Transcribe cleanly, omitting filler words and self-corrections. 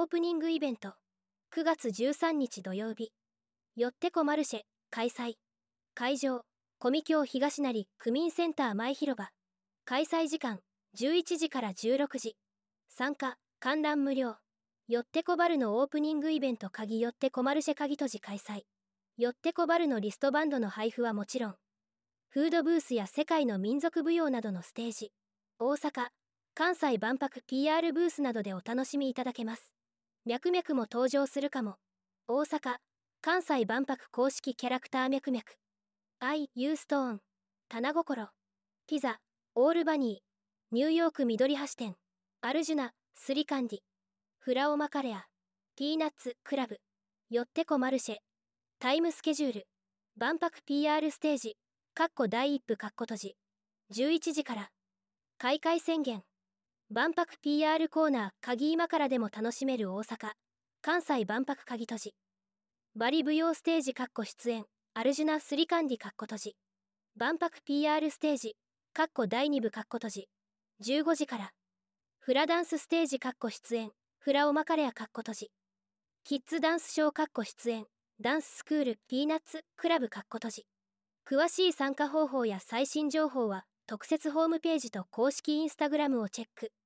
ープニングイベント9月13日土曜日よってこマルシェ開催。会場コミ協東成区民センター前広場。開催時間11時から16時。参加観覧無料。よってこバルのオープニングイベント鍵よってこマルシェ鍵閉じ開催。よってこバルのリストバンドの配布はもちろん、フードブースや世界の民族舞踊などのステージ、大阪・関西万博 PR ブースなどでお楽しみいただけます。脈々も登場するかも。大阪・関西万博公式キャラクター脈々。I、ユーストーン、棚心、ピザ、オールバニー、ニューヨーク緑橋店、アルジュナ、スリカンディ、フラオマカレア、ピーナッツクラブ、よってこマルシェ、タイムスケジュール、万博 PR ステージ、第一部閉じ、11時から、開会宣言、万博 PR コーナー鍵今からでも楽しめる大阪・関西万博鍵閉じ。バリ舞踊ステージ出演、アルジュナ・スリカンディ閉じ。万博 PR ステージ、第2部閉じ。15時から。フラダンスステージ出演、フラオマカレア閉じ。キッズダンスショー出演、ダンススクールピーナッツクラブ閉じ。詳しい参加方法や最新情報は、特設ホームページと公式インスタグラムをチェック。